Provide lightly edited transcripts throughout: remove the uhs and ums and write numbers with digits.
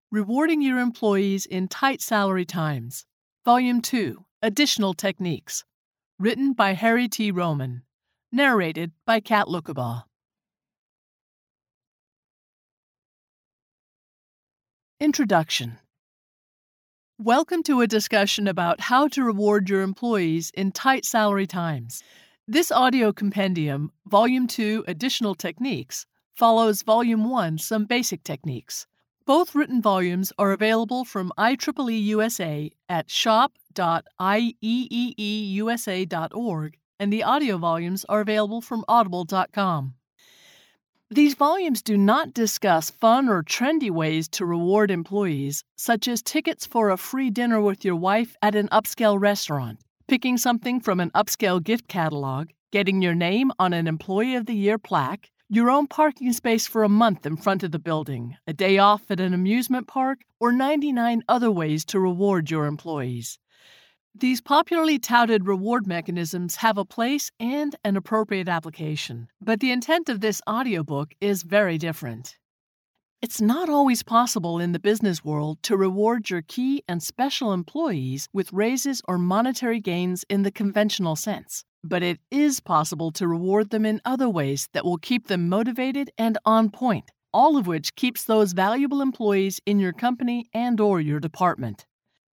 Rewarding Your Employees in Tight Salary Times, Volume 2, Additional Techniques, written by Harry T. Roman, narrated by Kat Lukabaugh. Introduction. Welcome to a discussion about how to reward your employees in tight salary times. This audio compendium, Volume 2, Additional Techniques, follows Volume 1, Some Basic Techniques. Both written volumes are available from IEEE USA at shop.ieeeusa.org, and the audio volumes are available from audible.com. These volumes do not discuss fun or trendy ways to reward employees, such as tickets for a free dinner with your wife at an upscale restaurant, picking something from an upscale gift catalog, getting your name on an Employee of the Year plaque, your own parking space for a month in front of the building, a day off at an amusement park, or 99 other ways to reward your employees. These popularly touted reward mechanisms have a place and an appropriate application, but the intent of this audiobook is very different. It's not always possible in the business world to reward your key and special employees with raises or monetary gains in the conventional sense, but it is possible to reward them in other ways that will keep them motivated and on point, all of which keeps those valuable employees in your company and/or your department.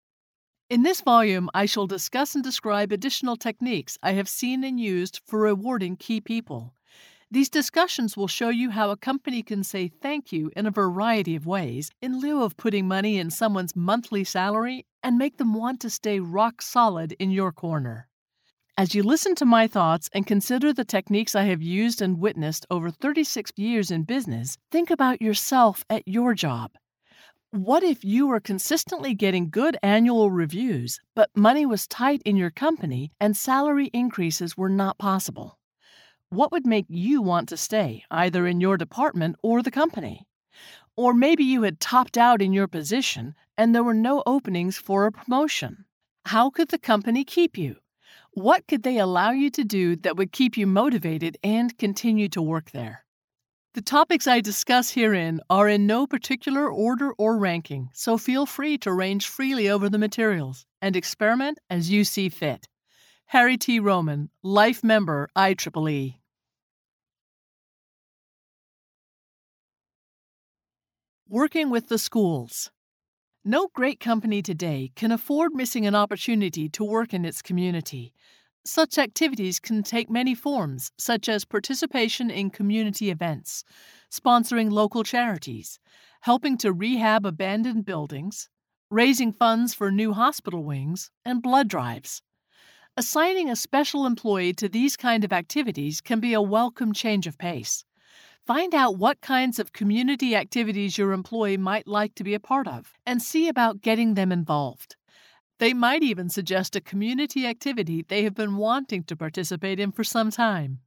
In this volume, I shall discuss and describe additional techniques I have seen and used for rewarding key people. These discussions will show you how a company can say thank you in a variety of ways in lieu of putting money in someone's monthly salary and make them want to stay rock solid in your corner. As you listen to my thoughts and consider the techniques I have used and witnessed over 36 years in business, think about yourself at your job. What if you were consistently getting good annual reviews, but money was tight in your company and salary increases were not possible? What would make you want to stay, either in your department or the company? Or maybe you had topped out in your position and there were no openings for a promotion. How could the company keep you? What could they allow you to do that would keep you motivated and continue to work there? The topics I discuss herein are in no particular order or ranking, so feel free to range freely over the materials and experiment as you see fit. Harry T. Roman, Life Member, IEEE. Working with the schools. No great company today can afford missing an opportunity to work in its community. Such activities can take many forms, such as participation in community events, sponsoring local charities, helping to rehab abandoned buildings, raising funds for new hospital wings, and blood drives. Assigning a special employee to these kind of activities can be a welcome change of pace. Find out what kinds of community activities your employee might like to be a part of, and see about getting them involved. They might even suggest a community activity they have been wanting to participate in for some time.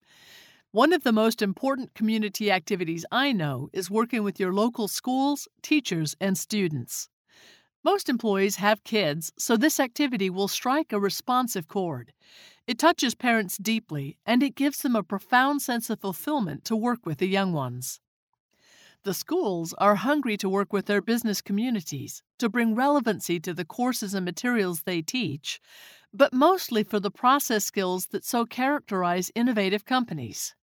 One of the most important community activities I know is working with your local schools, teachers, and students. Most employees have kids, so this activity will strike a responsive chord. It touches parents deeply, and it gives them a profound sense of fulfillment to work with the young ones. The schools are hungry to work with their business communities, to bring relevancy to the courses and materials they teach, but mostly for the process skills that so characterize innovative companies.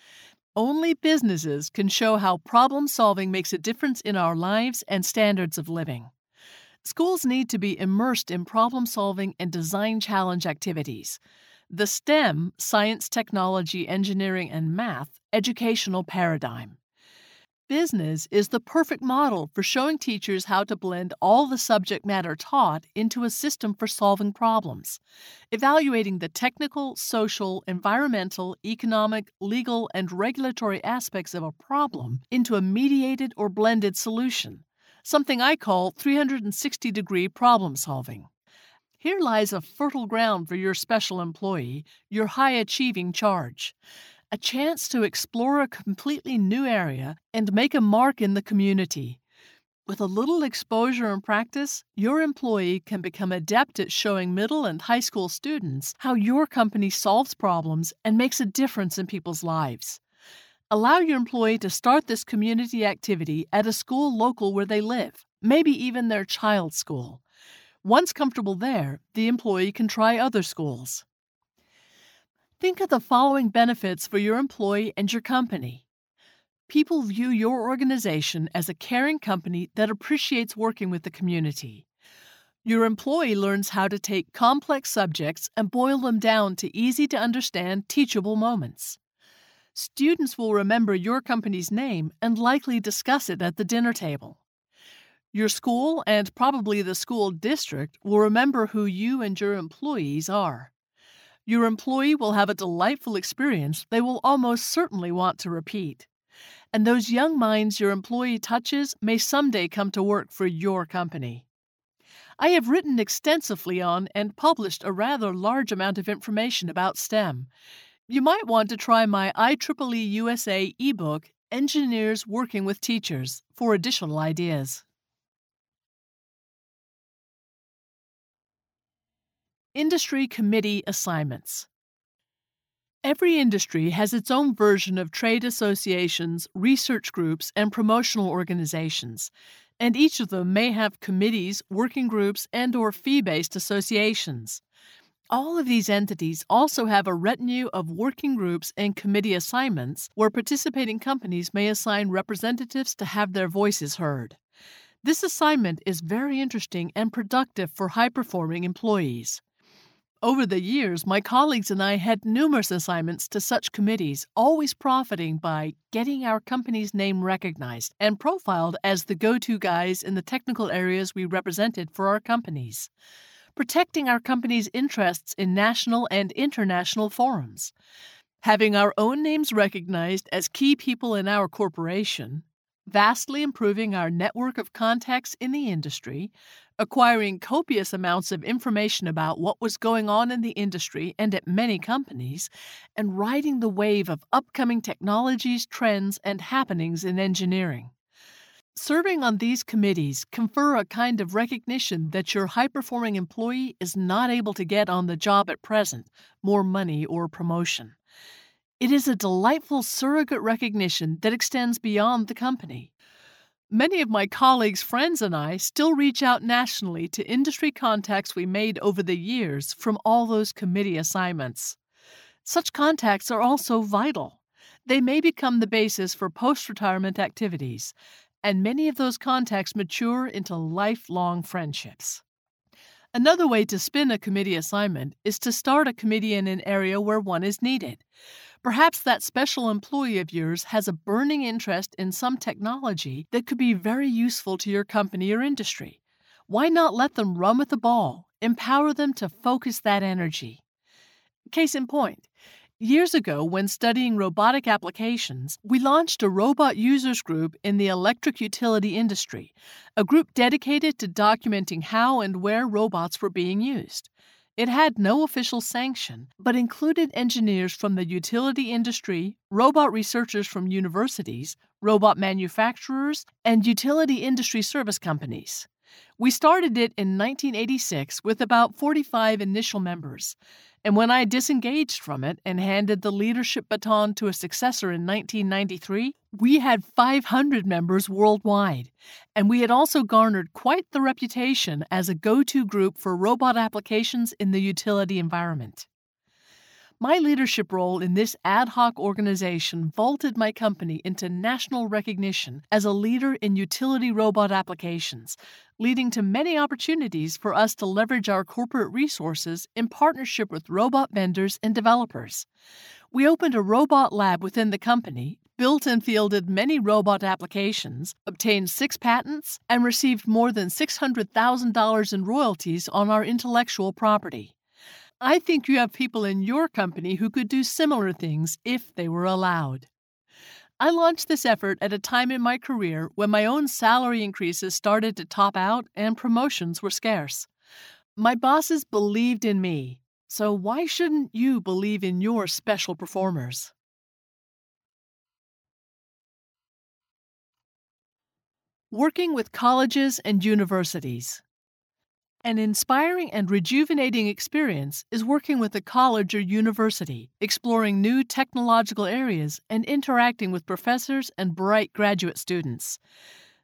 Only businesses can show how problem-solving makes a difference in our lives and standards of living. Schools need to be immersed in problem-solving and design challenge activities. The STEM, science, technology, engineering, and math, educational paradigm. Business is the perfect model for showing teachers how to blend all the subject matter taught into a system for solving problems, evaluating the technical, social, environmental, economic, legal, and regulatory aspects of a problem into a mediated or blended solution, something I call 360-degree problem solving. Here lies a fertile ground for your special employee, your high-achieving charge. A chance to explore a completely new area and make a mark in the community. With a little exposure and practice, your employee can become adept at showing middle and high school students how your company solves problems and makes a difference in people's lives. Allow your employee to start this community activity at a school local where they live, maybe even their child's school. Once comfortable there, the employee can try other schools. Think of the following benefits for your employee and your company. People view your organization as a caring company that appreciates working with the community. Your employee learns how to take complex subjects and boil them down to easy-to-understand, teachable moments. Students will remember your company's name and likely discuss it at the dinner table. Your school and probably the school district will remember who you and your employees are. Your employee will have a delightful experience they will almost certainly want to repeat. And those young minds your employee touches may someday come to work for your company. I have written extensively on and published a rather large amount of information about STEM. You might want to try my IEEE USA ebook, Engineers Working with Teachers, for additional ideas. Industry Committee Assignments. Every industry has its own version of trade associations, research groups, and promotional organizations, and each of them may have committees, working groups, and/or fee-based associations. All of these entities also have a retinue of working groups and committee assignments where participating companies may assign representatives to have their voices heard. This assignment is very interesting and productive for high-performing employees. Over the years, my colleagues and I had numerous assignments to such committees, always profiting by getting our company's name recognized and profiled as the go-to guys in the technical areas we represented for our companies, protecting our company's interests in national and international forums, having our own names recognized as key people in our corporation, vastly improving our network of contacts in the industry, acquiring copious amounts of information about what was going on in the industry and at many companies, and riding the wave of upcoming technologies, trends, and happenings in engineering. Serving on these committees confer a kind of recognition that your high-performing employee is not able to get on the job at present, more money or promotion. It is a delightful surrogate recognition that extends beyond the company. Many of my colleagues, friends, and I still reach out nationally to industry contacts we made over the years from all those committee assignments. Such contacts are also vital. They may become the basis for post-retirement activities, and many of those contacts mature into lifelong friendships. Another way to spin a committee assignment is to start a committee in an area where one is needed. Perhaps that special employee of yours has a burning interest in some technology that could be very useful to your company or industry. Why not let them run with the ball, empower them to focus that energy? Case in point, years ago when studying robotic applications, we launched a robot users group in the electric utility industry, a group dedicated to documenting how and where robots were being used. It had no official sanction, but included engineers from the utility industry, robot researchers from universities, robot manufacturers, and utility industry service companies. We started it in 1986 with about 45 initial members, and when I disengaged from it and handed the leadership baton to a successor in 1993, we had 500 members worldwide, and we had also garnered quite the reputation as a go-to group for robot applications in the utility environment. My leadership role in this ad hoc organization vaulted my company into national recognition as a leader in utility robot applications, leading to many opportunities for us to leverage our corporate resources in partnership with robot vendors and developers. We opened a robot lab within the company, built and fielded many robot applications, obtained 6 patents, and received more than $600,000 in royalties on our intellectual property. I think you have people in your company who could do similar things if they were allowed. I launched this effort at a time in my career when my own salary increases started to top out and promotions were scarce. My bosses believed in me, so why shouldn't you believe in your special performers? Working with colleges and universities. An inspiring and rejuvenating experience is working with a college or university, exploring new technological areas and interacting with professors and bright graduate students.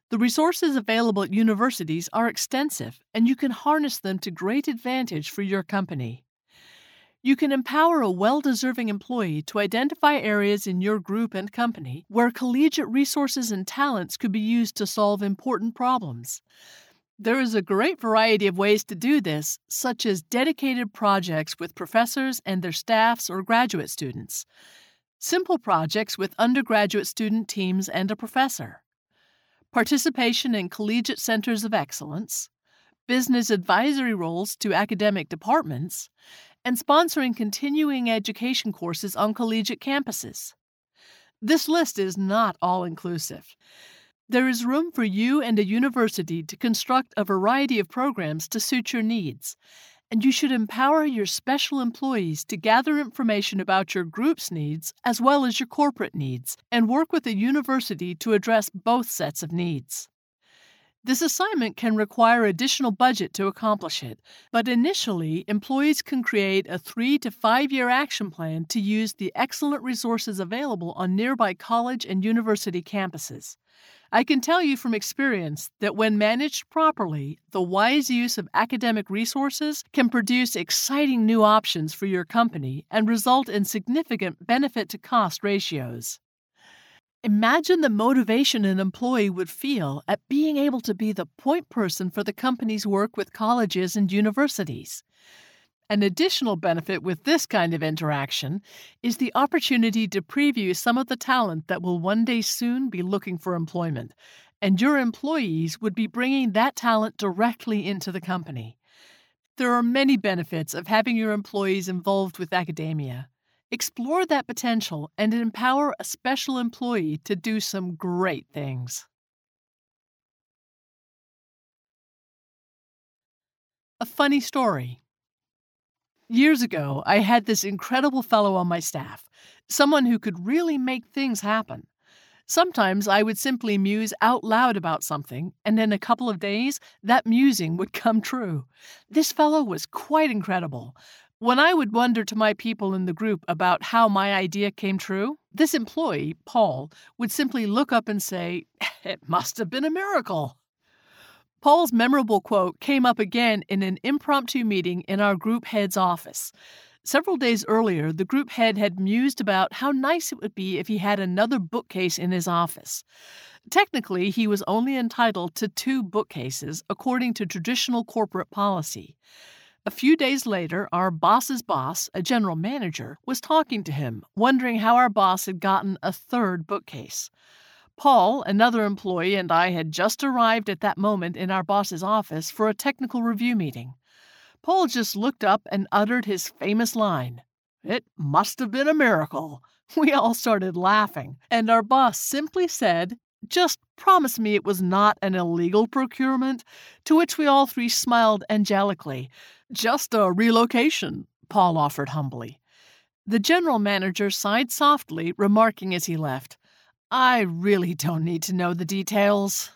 The resources available at universities are extensive, and you can harness them to great advantage for your company. You can empower a well-deserving employee to identify areas in your group and company where collegiate resources and talents could be used to solve important problems. There is a great variety of ways to do this, such as dedicated projects with professors and their staffs or graduate students, simple projects with undergraduate student teams and a professor, participation in collegiate centers of excellence, business advisory roles to academic departments, and sponsoring continuing education courses on collegiate campuses. This list is not all-inclusive. There is room for you and a university to construct a variety of programs to suit your needs, and you should empower your special employees to gather information about your group's needs as well as your corporate needs, and work with the university to address both sets of needs. This assignment can require additional budget to accomplish it, but initially, employees can create a 3 to 5 year action plan to use the excellent resources available on nearby college and university campuses. I can tell you from experience that when managed properly, the wise use of academic resources can produce exciting new options for your company and result in significant benefit-to-cost ratios. Imagine the motivation an employee would feel at being able to be the point person for the company's work with colleges and universities. An additional benefit with this kind of interaction is the opportunity to preview some of the talent that will one day soon be looking for employment, and your employees would be bringing that talent directly into the company. There are many benefits of having your employees involved with academia. Explore that potential and empower a special employee to do some great things. A funny story. Years ago, I had this incredible fellow on my staff, someone who could really make things happen. Sometimes I would simply muse out loud about something, and in a couple of days, that musing would come true. This fellow was quite incredible. When I would wonder to my people in the group about how my idea came true, this employee, Paul, would simply look up and say, "It must have been a miracle." Paul's memorable quote came up again in an impromptu meeting in our group head's office. Several days earlier, the group head had mused about how nice it would be if he had another bookcase in his office. Technically, he was only entitled to 2 bookcases, according to traditional corporate policy. A few days later, our boss's boss, a general manager, was talking to him, wondering how our boss had gotten a 3rd bookcase. Paul, another employee, and I had just arrived at that moment in our boss's office for a technical review meeting. Paul just looked up and uttered his famous line, "It must have been a miracle." We all started laughing, and our boss simply said, "Just promise me it was not an illegal procurement," to which we all 3 smiled angelically. "Just a relocation," Paul offered humbly. The general manager sighed softly, remarking as he left, "I really don't need to know the details."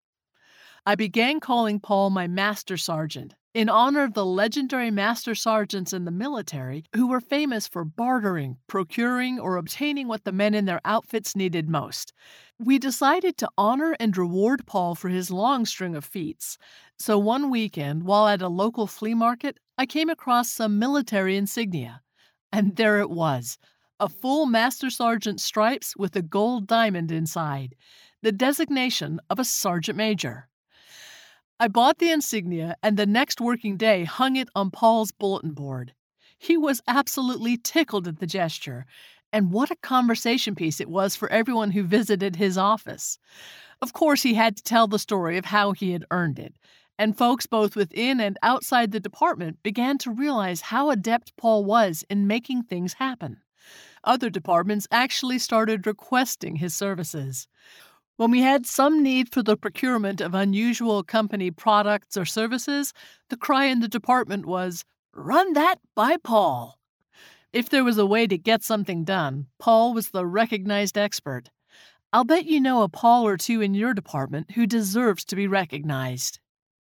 I began calling Paul my Master Sergeant, in honor of the legendary Master Sergeants in the military who were famous for bartering, procuring, or obtaining what the men in their outfits needed most. We decided to honor and reward Paul for his long string of feats. So one weekend, while at a local flea market, I came across some military insignia. And there it was, a full Master Sergeant stripes with a gold diamond inside, the designation of a Sergeant Major. I bought the insignia and the next working day hung it on Paul's bulletin board. He was absolutely tickled at the gesture, and what a conversation piece it was for everyone who visited his office. Of course, he had to tell the story of how he had earned it, and folks both within and outside the department began to realize how adept Paul was in making things happen. Other departments actually started requesting his services. When we had some need for the procurement of unusual company products or services, the cry in the department was, "Run that by Paul." If there was a way to get something done, Paul was the recognized expert. I'll bet you know a Paul or 2 in your department who deserves to be recognized.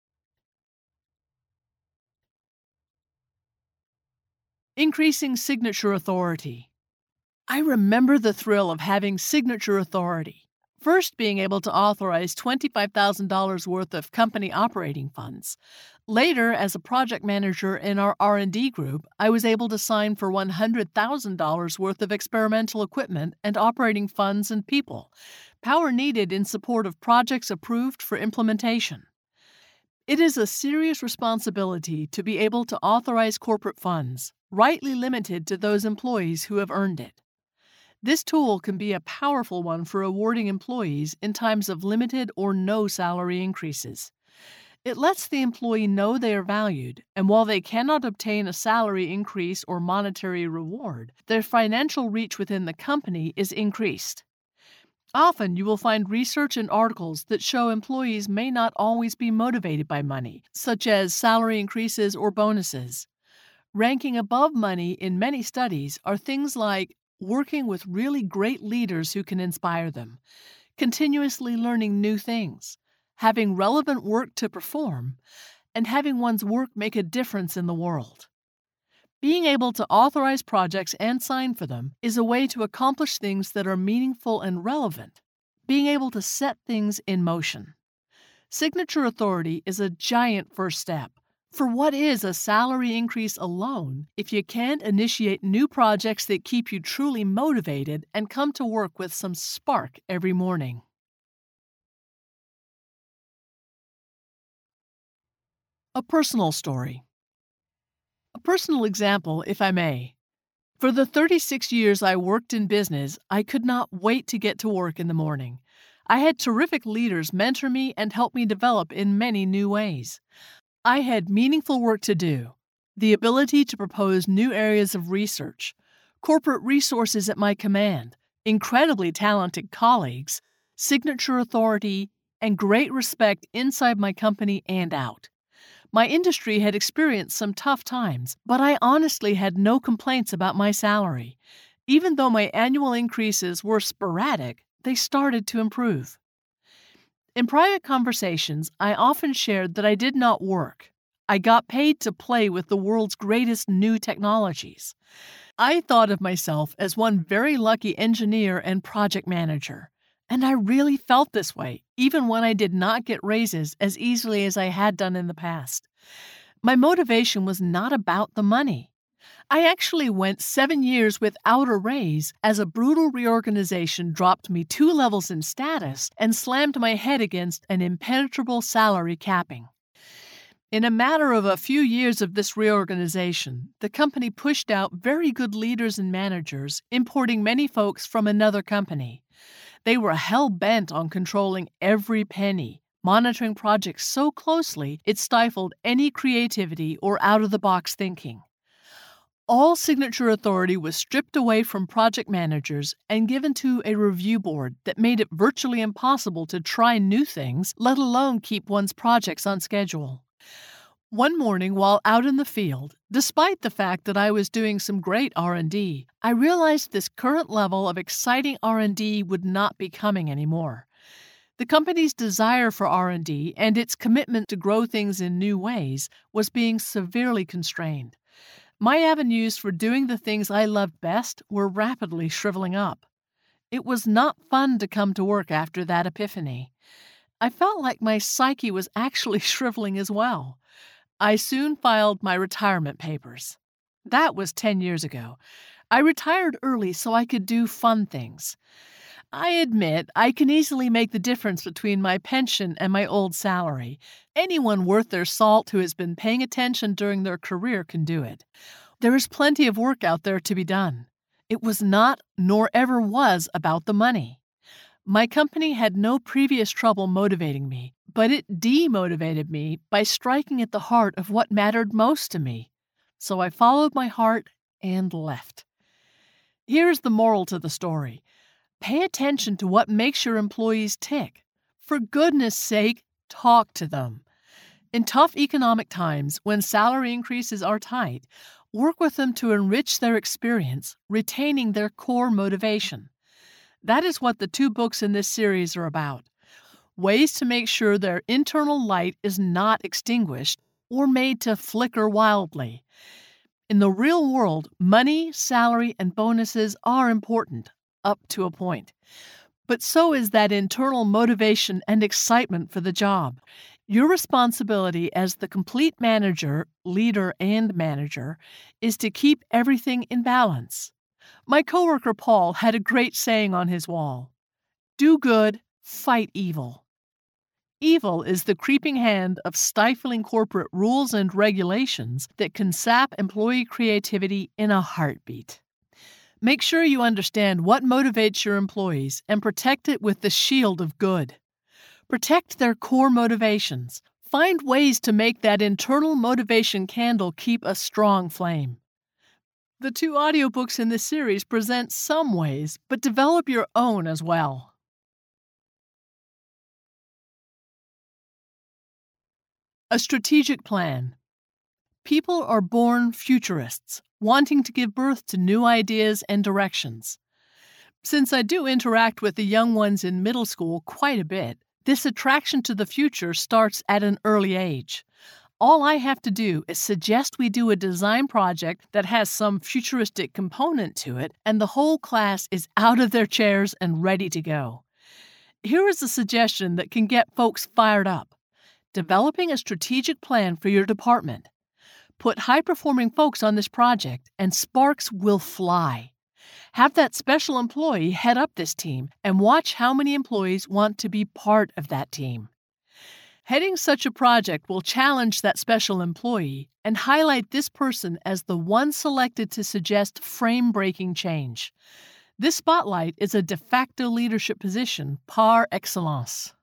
Increasing signature authority. I remember the thrill of having signature authority. First, being able to authorize $25,000 worth of company operating funds. Later, as a project manager in our R&D group, I was able to sign for $100,000 worth of experimental equipment and operating funds and people, power needed in support of projects approved for implementation. It is a serious responsibility to be able to authorize corporate funds, rightly limited to those employees who have earned it. This tool can be a powerful one for awarding employees in times of limited or no salary increases. It lets the employee know they are valued, and while they cannot obtain a salary increase or monetary reward, their financial reach within the company is increased. Often you will find research and articles that show employees may not always be motivated by money, such as salary increases or bonuses. Ranking above money in many studies are things like working with really great leaders who can inspire them, continuously learning new things, having relevant work to perform, and having one's work make a difference in the world. Being able to authorize projects and sign for them is a way to accomplish things that are meaningful and relevant, being able to set things in motion. Signature authority is a giant first step. For what is a salary increase alone if you can't initiate new projects that keep you truly motivated and come to work with some spark every morning? A personal story. A personal example, if I may. For the 36 years I worked in business, I could not wait to get to work in the morning. I had terrific leaders mentor me and help me develop in many new ways. I had meaningful work to do, the ability to propose new areas of research, corporate resources at my command, incredibly talented colleagues, signature authority, and great respect inside my company and out. My industry had experienced some tough times, but I honestly had no complaints about my salary. Even though my annual increases were sporadic, they started to improve. In private conversations, I often shared that I did not work. I got paid to play with the world's greatest new technologies. I thought of myself as one very lucky engineer and project manager. And I really felt this way, even when I did not get raises as easily as I had done in the past. My motivation was not about the money. I actually went 7 years without a raise as a brutal reorganization dropped me 2 levels in status and slammed my head against an impenetrable salary capping. In a matter of a few years of this reorganization, the company pushed out very good leaders and managers, importing many folks from another company. They were hell-bent on controlling every penny, monitoring projects so closely it stifled any creativity or out-of-the-box thinking. All signature authority was stripped away from project managers and given to a review board that made it virtually impossible to try new things, let alone keep one's projects on schedule. One morning while out in the field, despite the fact that I was doing some great R&D, I realized this current level of exciting R&D would not be coming anymore. The company's desire for R&D and its commitment to grow things in new ways was being severely constrained. My avenues for doing the things I loved best were rapidly shriveling up. It was not fun to come to work after that epiphany. I felt like my psyche was actually shriveling as well. I soon filed my retirement papers. That was 10 years ago. I retired early so I could do fun things. I admit I can easily make the difference between my pension and my old salary. Anyone worth their salt who has been paying attention during their career can do it. There is plenty of work out there to be done. It was not, nor ever was, about the money. My company had no previous trouble motivating me, but it demotivated me by striking at the heart of what mattered most to me. So I followed my heart and left. Here's the moral to the story. Pay attention to what makes your employees tick. For goodness sake, talk to them. In tough economic times, when salary increases are tight, work with them to enrich their experience, retaining their core motivation. That is what the 2 books in this series are about. Ways to make sure their internal light is not extinguished or made to flicker wildly. In the real world, money, salary, and bonuses are important, up to a point. but so is that internal motivation and excitement for the job. Your responsibility as the complete manager, leader, and manager is to keep everything in balance. My coworker Paul had a great saying on his wall: "Do good, fight evil." Evil is the creeping hand of stifling corporate rules and regulations that can sap employee creativity in a heartbeat. Make sure you understand what motivates your employees and protect it with the shield of good. Protect their core motivations. Find ways to make that internal motivation candle keep a strong flame. The 2 audiobooks in this series present some ways, but develop your own as well. A strategic plan. People are born futurists, wanting to give birth to new ideas and directions. Since I do interact with the young ones in middle school quite a bit, this attraction to the future starts at an early age. All I have to do is suggest we do a design project that has some futuristic component to it, and the whole class is out of their chairs and ready to go. Here is a suggestion that can get folks fired up. Developing a strategic plan for your department. Put high-performing folks on this project, and sparks will fly. Have that special employee head up this team and watch how many employees want to be part of that team. Heading such a project will challenge that special employee and highlight this person as the one selected to suggest frame-breaking change. This spotlight is a de facto leadership position par excellence.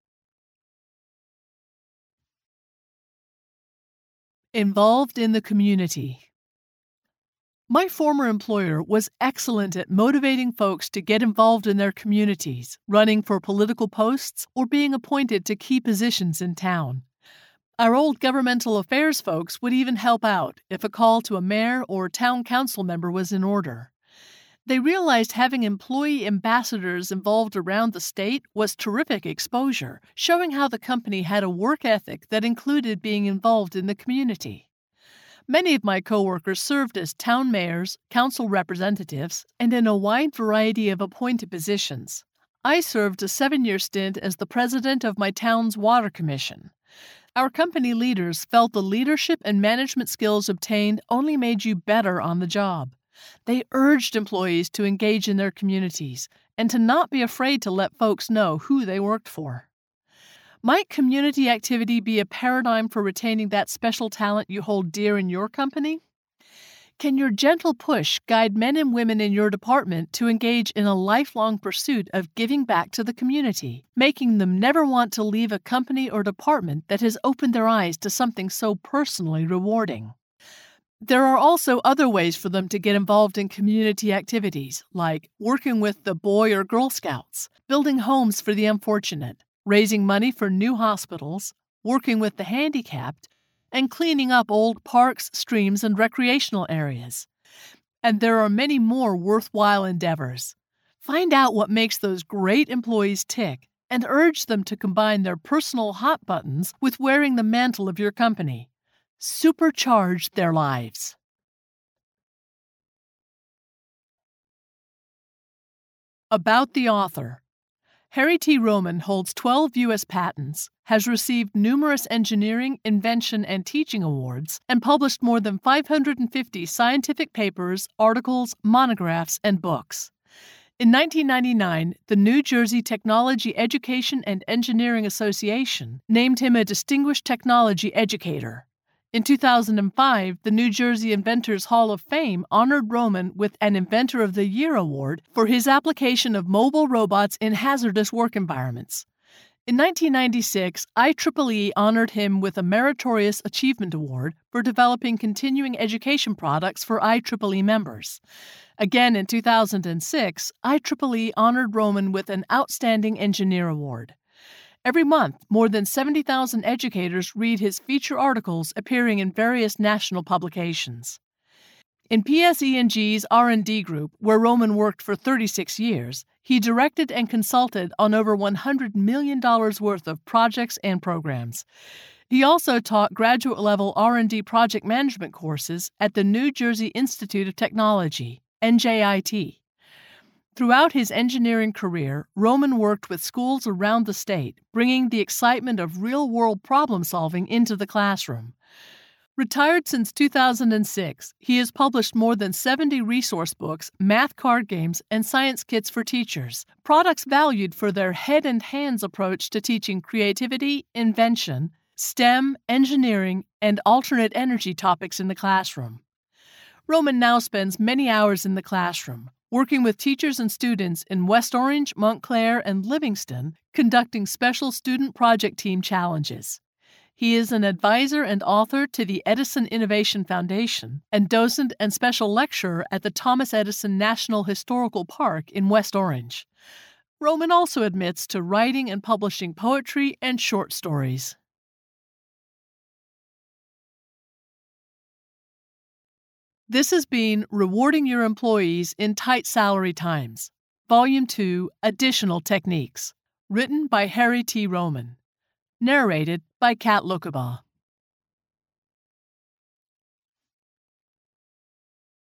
Involved in the community. My former employer was excellent at motivating folks to get involved in their communities, running for political posts, or being appointed to key positions in town. Our old governmental affairs folks would even help out if a call to a mayor or town council member was in order. They realized having employee ambassadors involved around the state was terrific exposure, showing how the company had a work ethic that included being involved in the community. Many of my coworkers served as town mayors, council representatives, and in a wide variety of appointed positions. I served a 7-year stint as the president of my town's water commission. Our company leaders felt the leadership and management skills obtained only made you better on the job. They urged employees to engage in their communities and to not be afraid to let folks know who they worked for. Might community activity be a paradigm for retaining that special talent you hold dear in your company? Can your gentle push guide men and women in your department to engage in a lifelong pursuit of giving back to the community, making them never want to leave a company or department that has opened their eyes to something so personally rewarding? There are also other ways for them to get involved in community activities, like working with the Boy or Girl Scouts, building homes for the unfortunate, raising money for new hospitals, working with the handicapped, and cleaning up old parks, streams, and recreational areas. And there are many more worthwhile endeavors. Find out what makes those great employees tick and urge them to combine their personal hot buttons with wearing the mantle of your company. Supercharge their lives. About the author. Harry T. Roman holds 12 U.S. patents, has received numerous engineering, invention, and teaching awards, and published more than 550 scientific papers, articles, monographs, and books. In 1999, the New Jersey Technology Education and Engineering Association named him a Distinguished Technology Educator. In 2005, the New Jersey Inventors Hall of Fame honored Roman with an Inventor of the Year award for his application of mobile robots in hazardous work environments. In 1996, IEEE honored him with a Meritorious Achievement Award for developing continuing education products for IEEE members. Again in 2006, IEEE honored Roman with an Outstanding Engineer Award. Every month, more than 70,000 educators read his feature articles appearing in various national publications. In PSE&G's R&D group, where Roman worked for 36 years, he directed and consulted on over $100 million worth of projects and programs. He also taught graduate-level R&D project management courses at the New Jersey Institute of Technology, NJIT. Throughout his engineering career, Roman worked with schools around the state, bringing the excitement of real-world problem-solving into the classroom. Retired since 2006, he has published more than 70 resource books, math card games, and science kits for teachers, products valued for their head and hands approach to teaching creativity, invention, STEM, engineering, and alternate energy topics in the classroom. Roman now spends many hours in the classroom, working with teachers and students in West Orange, Montclair, and Livingston, conducting special student project team challenges. He is an advisor and author to the Edison Innovation Foundation and docent and special lecturer at the Thomas Edison National Historical Park in West Orange. Roman also admits to writing and publishing poetry and short stories. This has been Rewarding Your Employees in Tight Salary Times, Volume 2, Additional Techniques, written by Harry T. Roman. Narrated by Kat Lukabaugh.